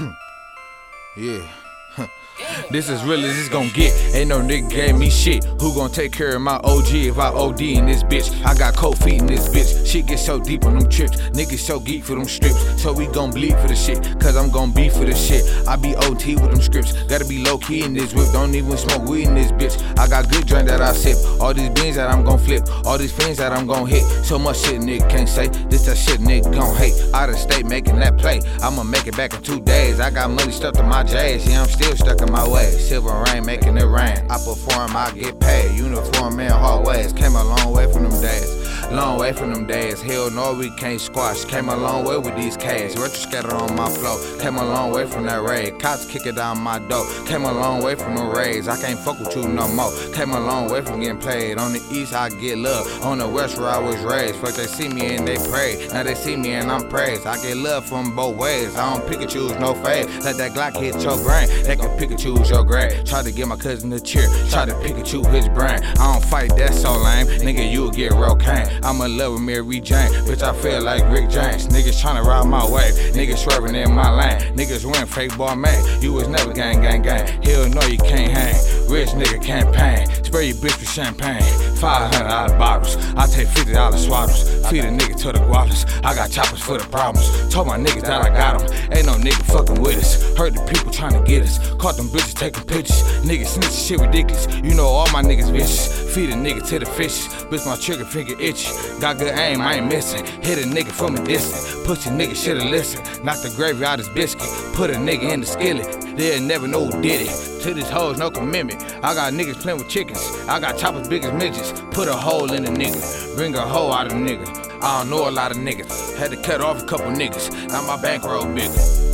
Yeah. This as real as it's gon' get. Ain't no nigga gave me shit. Who gon' take care of my OG if I OD in this bitch? I got cold feet in this bitch. Shit get so deep on them trips. Niggas so geek for them strips. So we gon' bleed for the shit. Cause I'm gon' be for the shit. I be OT with them scripts. Gotta be low key in this whip. Don't even smoke weed in this bitch. I got good drink that I sip. All these beans that I'm gon' flip. All these fiends that I'm gon' hit. So much shit nigga can't say. This that shit nigga gon' hate. Out of state making that play. I'ma make it back in 2 days. I got money stuffed in my J's. Yeah, I'm still stuck in my way. Silver rain making it rain. I perform, I get paid. Uniform in hard ways. Came a long way from them days. Long way from them days. Hell no, we can't squash. Came a long way with these K's. Retro scatter on my flow. Came a long way from that raid. Cops kick it down my door. Came a long way from the raids. I can't fuck with you no more. Came a long way from getting played. On the east, I get love. On the west, where I was raised. First they see me and they pray. Now they see me and I'm praised. I get love from both ways. I don't pick and choose, no fade. Let that Glock hit your brain. They can pick and choose your grade. Try to get my cousin to cheer. Try to pick and choose his brain. I don't fight, that's so lame. Nigga, you'll get real cane. I'm in love with Mary Jane. Bitch, I feel like Rick James. Niggas tryna ride my way. Niggas swerving in my lane. Niggas win fake ball man. You was never gang. Hell no, you can't hang. Rich nigga campaign. Spray your bitch with champagne. $500 bottles. I take $50 swaddles. Feed a nigga to the gualas. I got choppers for the problems. Told my niggas that I got them. Ain't no nigga fucking with us. Heard the people tryna get us. Caught them bitches taking pictures. Niggas snitching shit ridiculous. You know all my niggas vicious. Feed a nigga to the fishes. Bitch, my trigger finger itchy. Got good aim, I ain't missing. Hit a nigga from a distance. Pussy nigga shoulda listened. Knock the gravy out his biscuit. Put a nigga in the skillet. They'll never know who did it. To these hoes, no commitment. I got niggas playing with chickens. I got choppers big as midgets. Put a hole in a nigga. Bring a hoe out of nigga. I don't know a lot of niggas. Had to cut off a couple niggas. Now my bankroll bigger.